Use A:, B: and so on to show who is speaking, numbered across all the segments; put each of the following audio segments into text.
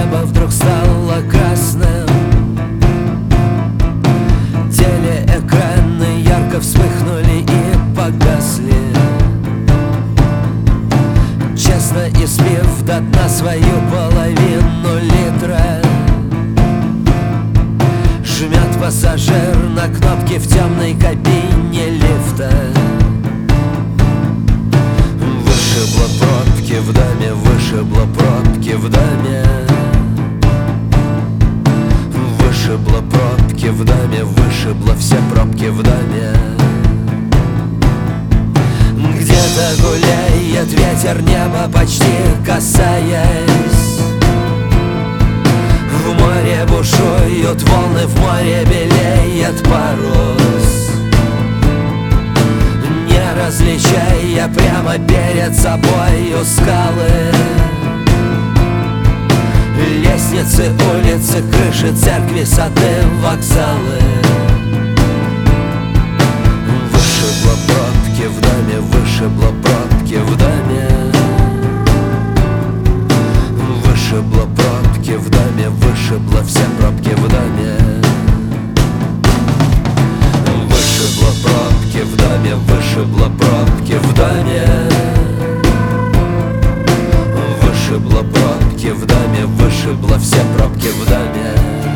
A: небо вдруг стало красным. Телеэкраны ярко вспыхнули и погасли. Честно испив до дна свою половину литра, жмет пассажир на кнопки в темной кабине лифта. Вышибло пробки в доме, вышибло пробки в доме. Вышибло пробки в доме, вышибло все пробки в доме. Где-то гуляет ветер, небо почти касаясь. В море бушуют волны, в море белеет парус. Не различая прямо перед собою скалы, лестницы, улицы, крыши, церкви, сады, вокзалы. Вышибло пробки в доме, вышибло пробки в доме. Вышибло пробки в доме, вышибло все пробки в доме. Вышибло пробки в доме, вышибло пробки в доме. Вышибло пробки в доме, вышибло все пробки в доме.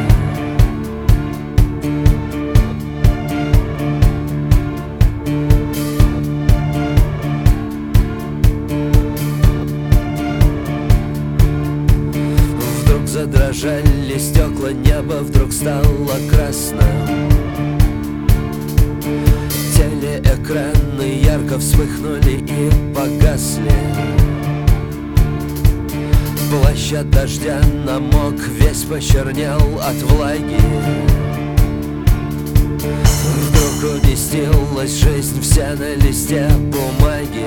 A: Задрожали стекла, небо вдруг стало красным. Телеэкраны ярко вспыхнули и погасли. Плащ от дождя намок, весь почернел от влаги. Вдруг уместилась жизнь вся на листе бумаги.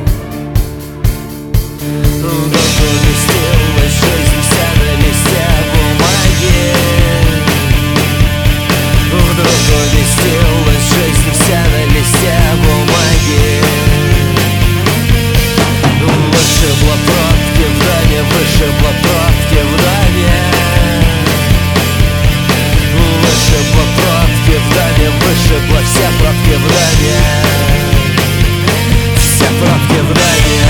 A: Вдруг уместилась жизнь вся на листе бумаги. Вдруг уместилась жизнь вся на листе бумаги. Вышибло пробки в доме, вышибло пробки в доме. Вышибло пробки в доме, вышибло все пробки в доме. Все пробки в доме.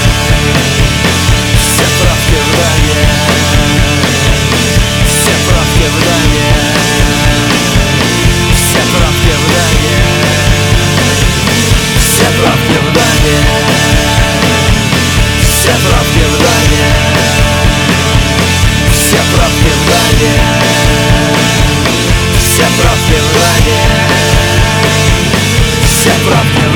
A: Все пробки в доме. Все пробки в доме. Все пробки в доме. Все пробки в доме. Все пробки в доме. Все пробки в доме. Все пробки в доме. Все пробки в доме.